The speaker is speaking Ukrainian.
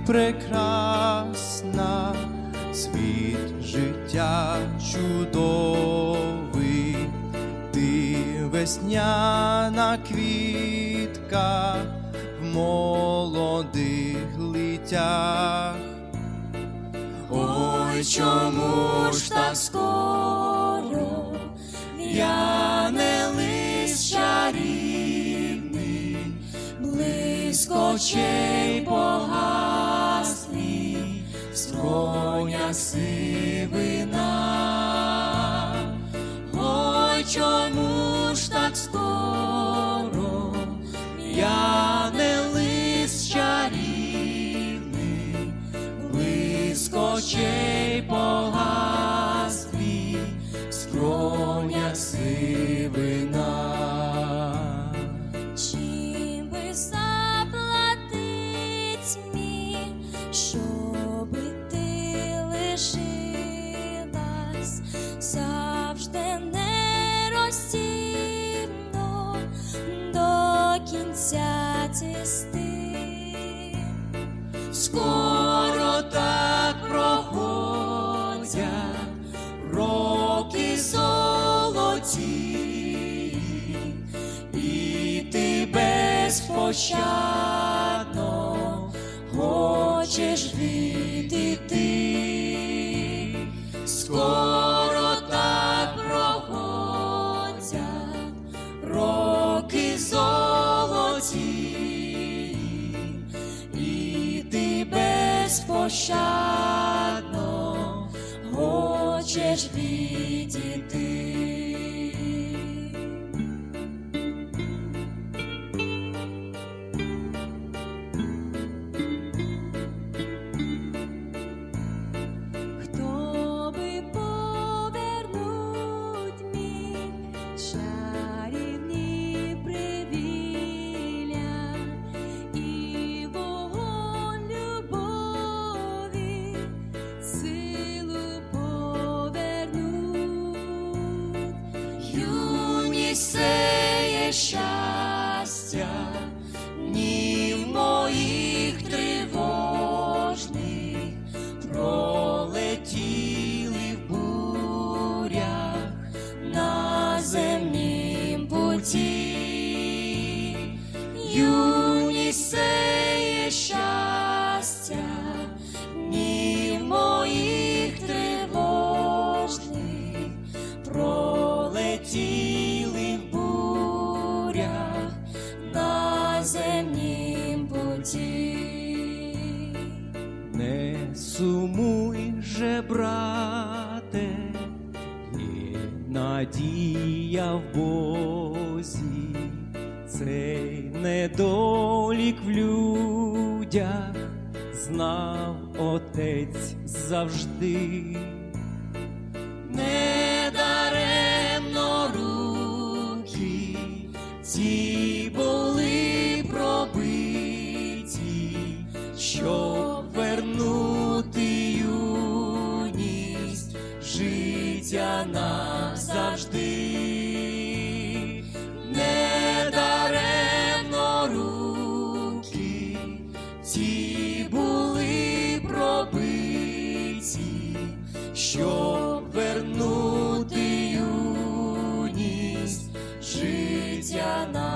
прекрасна, світ життя чудовий, ти весняна квітка в молодих літях. Ой, чому ж так скоро в'яне лист чарівний, близько очей погаслі, в скронях сивина. Ой, чому ж так скоро в'яне лист чарівний, близько очей погаслі, в скронях сивина. Чим би заплатить мені, щоби ти лишилась завжди нерозсібно до кінця цісти? Скоро так проходять роки золоті, і ти безпощадно хочеш відійти. Скоро так проходять роки золоті, і ти безпощадно хочеш відійти. Хто би повернуть міг чарівні привілля і вогонь любові, силу повернуть? Юність сеє щастя днів моїх тривожних, пролетіли в бурях на земнім путі. Юність сеє щастя днів моїх тривожних, пролетіли в бурях на земнім путі. Не сумуй же, брате, є надія в Бозі, цей недолік в людях знав Отець завжди. Недаремно руки ці були пробиті, щоб вернути юність життя назавжди. Недаремно руки ці були пробиті, щоб вернути юність життя назавжди.